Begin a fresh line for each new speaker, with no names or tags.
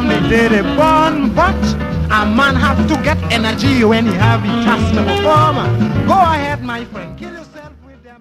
from the day they born, but a man have to get energy when he have a task to perform. Go ahead, my friend, kill